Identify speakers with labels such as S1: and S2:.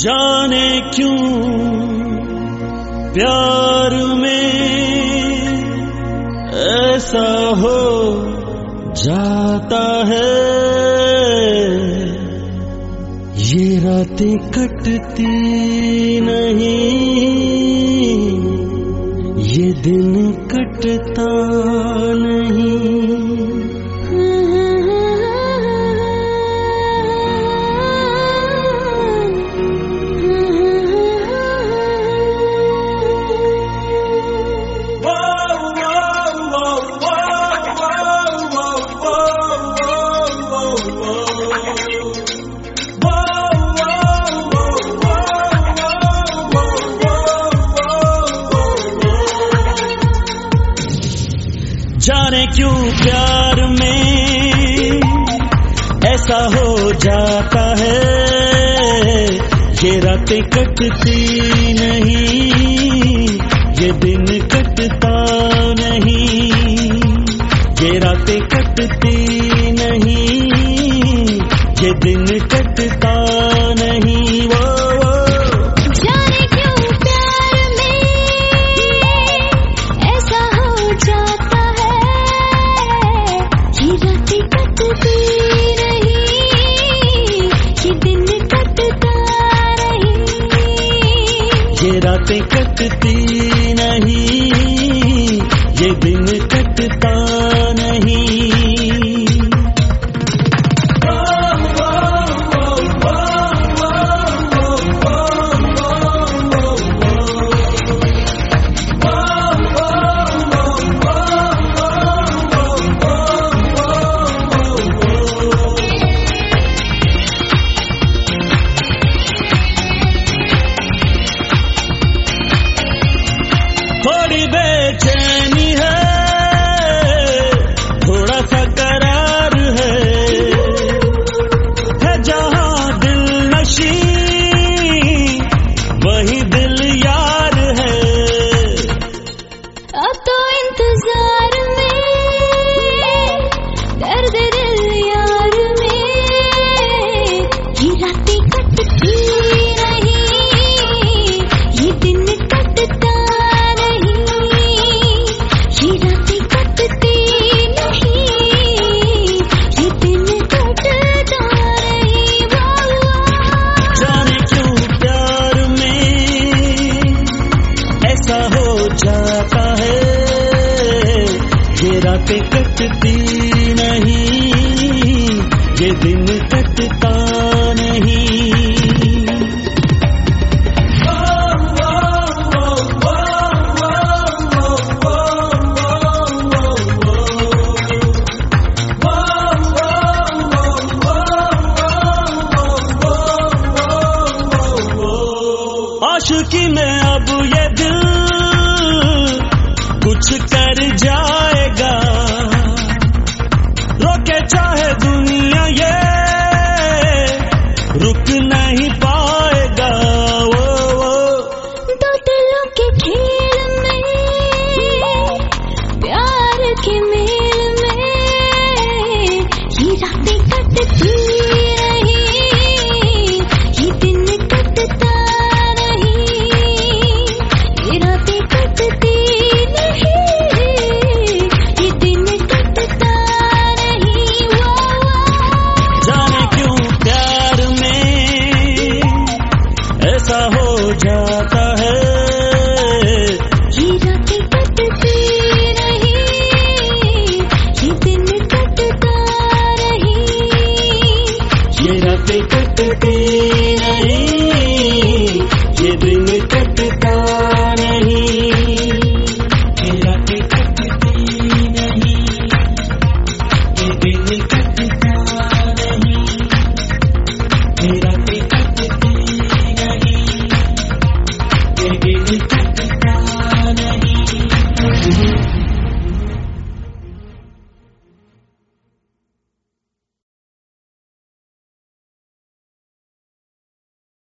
S1: जाने क्यों प्यार में ऐसा हो जाता है, ये रातें कटती नहीं, ये दिन कटता नहीं। जाने क्यों प्यार में ऐसा हो जाता है, ये रातें कटती नहीं, ये दिन कटता नहीं, ये रातें कटती नहीं, ये दिन कटता नहीं। वो
S2: जाने क्यों प्यार में ऐसा हो जाता है, ये रातें कटती नहीं, ये दिन कटता नहीं,
S1: ये रातें कटती नहीं, ये दिन कटता नहीं। थोड़ी बेचैनी है, थोड़ा सा करार है जहां दिल नशी वही दिल यार है।
S2: अब तो इंतजार में दर्द दिल यार में, ये रातें कटती नहीं, ये दिन कटता नहीं, ये रातें कटती नहीं, ये दिन कटता नहीं।
S1: जाने क्यों प्यार में ऐसा हो जाता है, ये रातें कटती नहीं, ये दिन कटता नहीं। आशिकी में अब ये दिल कुछ कर जाएगा, रोके चाहे दुनिया ये रुक नहीं पा